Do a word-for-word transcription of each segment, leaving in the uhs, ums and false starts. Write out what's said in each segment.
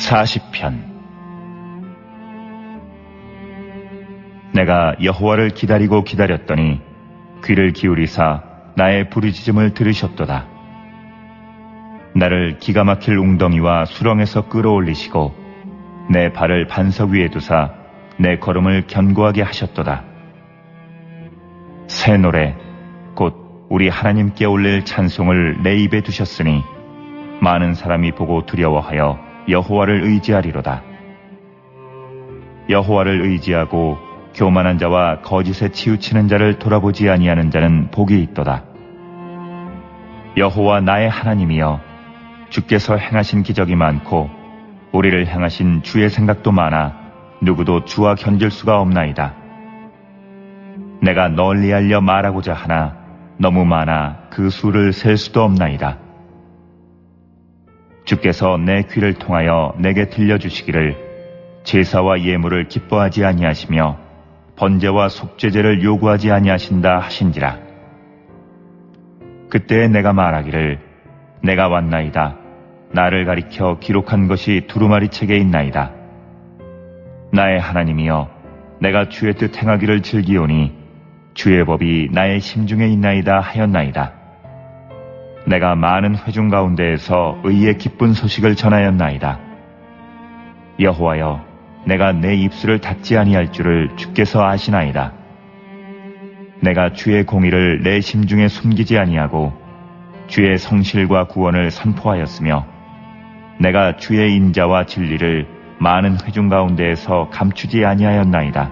사십 편. 내가 여호와를 기다리고 기다렸더니 귀를 기울이사 나의 부르짖음을 들으셨도다. 나를 기가 막힐 웅덩이와 수렁에서 끌어올리시고 내 발을 반석 위에 두사 내 걸음을 견고하게 하셨도다. 새 노래 곧 우리 하나님께 올릴 찬송을 내 입에 두셨으니 많은 사람이 보고 두려워하여 여호와를 의지하리로다. 여호와를 의지하고 교만한 자와 거짓에 치우치는 자를 돌아보지 아니하는 자는 복이 있도다. 여호와 나의 하나님이여, 주께서 행하신 기적이 많고 우리를 향하신 주의 생각도 많아 누구도 주와 견질 수가 없나이다. 내가 널리 알려 말하고자 하나 너무 많아 그 수를 셀 수도 없나이다. 주께서 내 귀를 통하여 내게 들려주시기를 제사와 예물을 기뻐하지 아니하시며 번제와 속죄제를 요구하지 아니하신다 하신지라. 그때 내가 말하기를 내가 왔나이다. 나를 가리켜 기록한 것이 두루마리 책에 있나이다. 나의 하나님이여, 내가 주의 뜻 행하기를 즐기오니 주의 법이 나의 심중에 있나이다 하였나이다. 내가 많은 회중 가운데에서 의의 기쁜 소식을 전하였나이다. 여호와여, 내가 내 입술을 닫지 아니할 줄을 주께서 아시나이다. 내가 주의 공의를 내 심중에 숨기지 아니하고 주의 성실과 구원을 선포하였으며 내가 주의 인자와 진리를 많은 회중 가운데에서 감추지 아니하였나이다.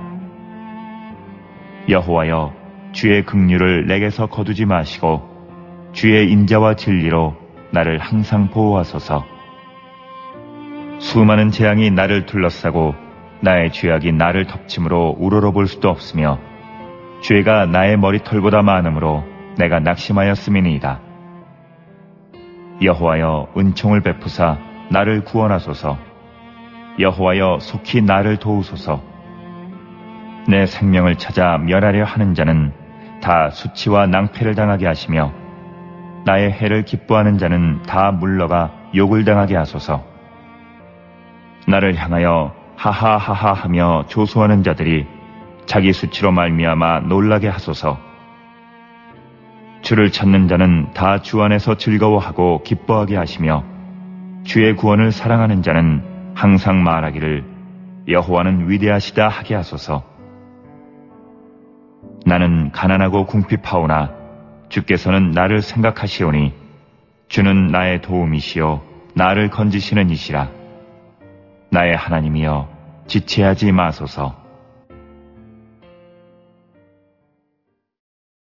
여호와여, 주의 긍휼을 내게서 거두지 마시고 주의 인자와 진리로 나를 항상 보호하소서. 수많은 재앙이 나를 둘러싸고 나의 죄악이 나를 덮침으로 우러러볼 수도 없으며 죄가 나의 머리털보다 많으므로 내가 낙심하였음이니이다. 여호와여, 은총을 베푸사 나를 구원하소서. 여호와여, 속히 나를 도우소서. 내 생명을 찾아 멸하려 하는 자는 다 수치와 낭패를 당하게 하시며 나의 해를 기뻐하는 자는 다 물러가 욕을 당하게 하소서. 나를 향하여 하하하하 하며 조소하는 자들이 자기 수치로 말미암아 놀라게 하소서. 주를 찾는 자는 다 주 안에서 즐거워하고 기뻐하게 하시며 주의 구원을 사랑하는 자는 항상 말하기를 여호와는 위대하시다 하게 하소서. 나는 가난하고 궁핍하오나 주께서는 나를 생각하시오니 주는 나의 도움이시요 나를 건지시는 이시라. 나의 하나님이여, 지체하지 마소서.